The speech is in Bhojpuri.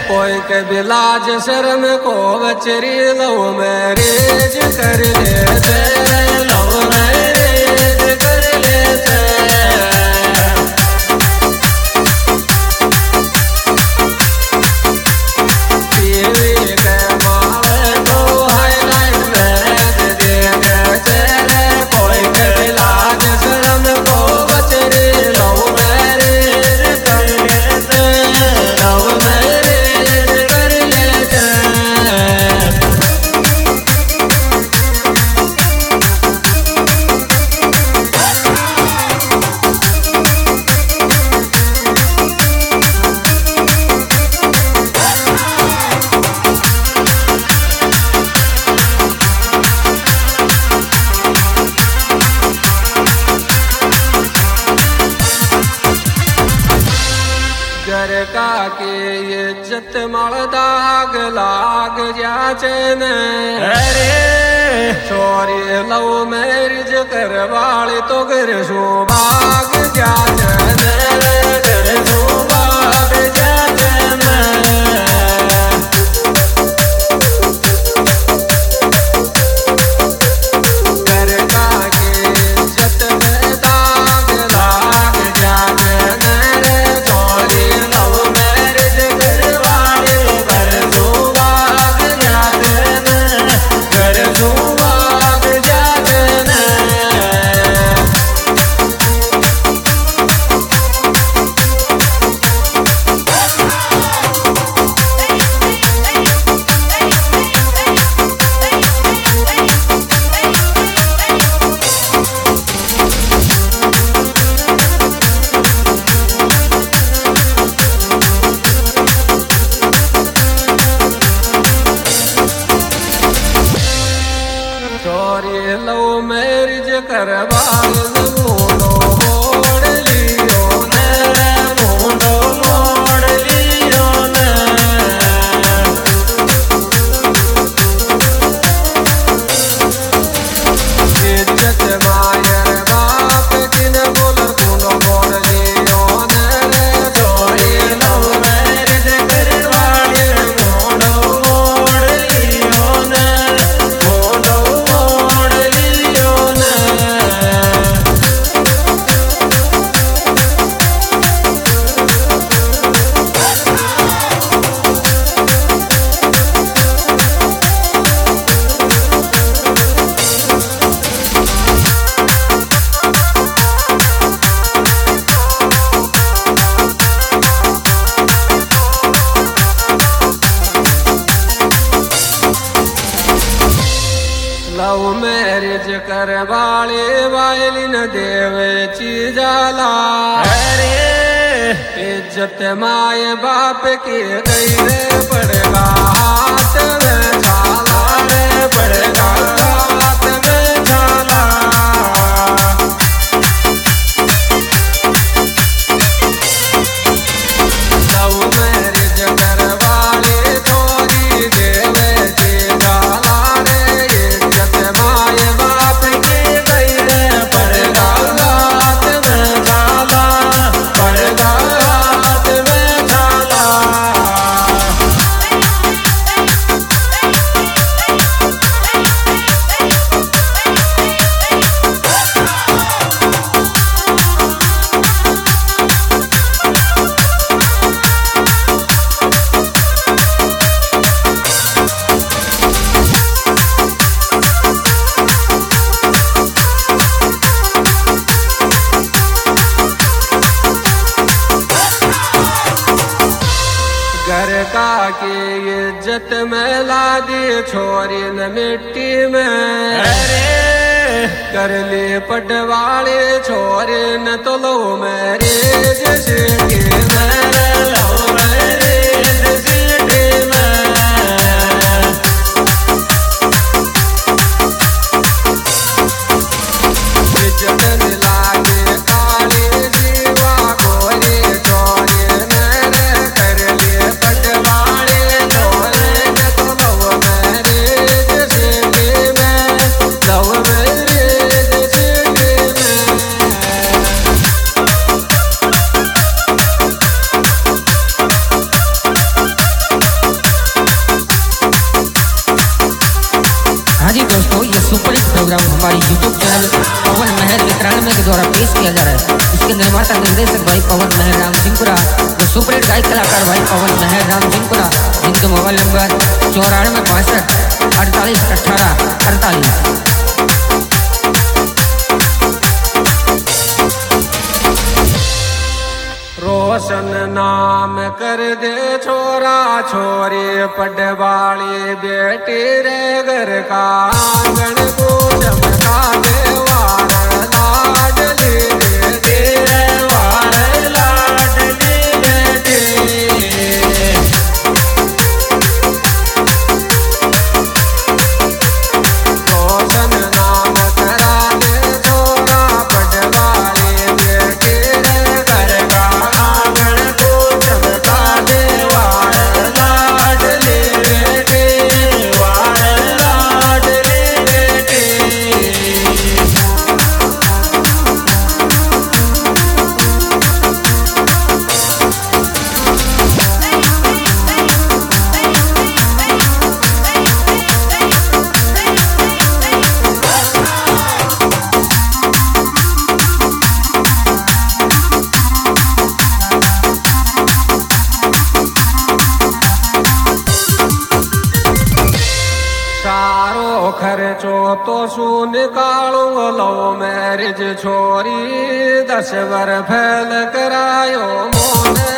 कोई के भी लाज शर्म को बचरी लव मैरिज कर लेते, लव मैरिज कर लेते। घर का के इज्जत मल दाग लाग जाचन, अरे छोरी लव मैरिज करवाली तो घर सुभाग जाचन, घर सुभाग जाचन। घर का के इज्जत में दाग लाग जाचन, लव मैरिज करवाल मुंडो मोड़ लियो ने, मुंडो मोड़ लियो ने। इज्जत मायर बाप किन बोल मुंडो मोड़ लियो ने, छोरी लव मैरिज करवाली मुंडो मोड़ लियो ने, मुंडो लव मैरिज करवाले वायलिन देवे चीजाला, अरे इज्जत माए बाप की गई रे, पड़ेगा हाथ में छाला रे, पड़ेगा हाथ में छाला। लव मैरिज करवाले छोरी देवे चीजाला, घर का की इज्जत में ला दी छोरी न मिट्टी में, अरे कर ली पटवाली छोरी न तो लो मैरिज सिटी में, लो मैरिज सिटी में। इज्जत लागे काली जीवा गोरी छोरी मेरे, कर लिए पटवाली छोरी न तो लो मैरिज सिटी में, लो मैरिज सिटी में। हमारी यूट्यूब चैनल पवन महल वितरण के द्वारा पेश किया जा रहा है। इसके निर्माता निर्देशक भाई पवन महल राम सिंहपुरा, जो सुपरहिट गायक कलाकार भाई पवन महल राम सिंहपुरा, जिनके मोबाइल नंबर 94 65 48 18 48। रोशन नाम कर दे छोरा छोरी पढ़वाली बेटी रे घर का आंगन को चमका दे वार लाडली बेटी रे वार लाडली बेटी। रोशन नाम करा दे छोरा पढ़वाली बेटी रे घर का आंगन को चमका दे वार लाडली बेटी वार लाडली बेटी। सारो खर्चो तो सू निकालू लो मैरिज छोरी 10 वर फैल करायो मोने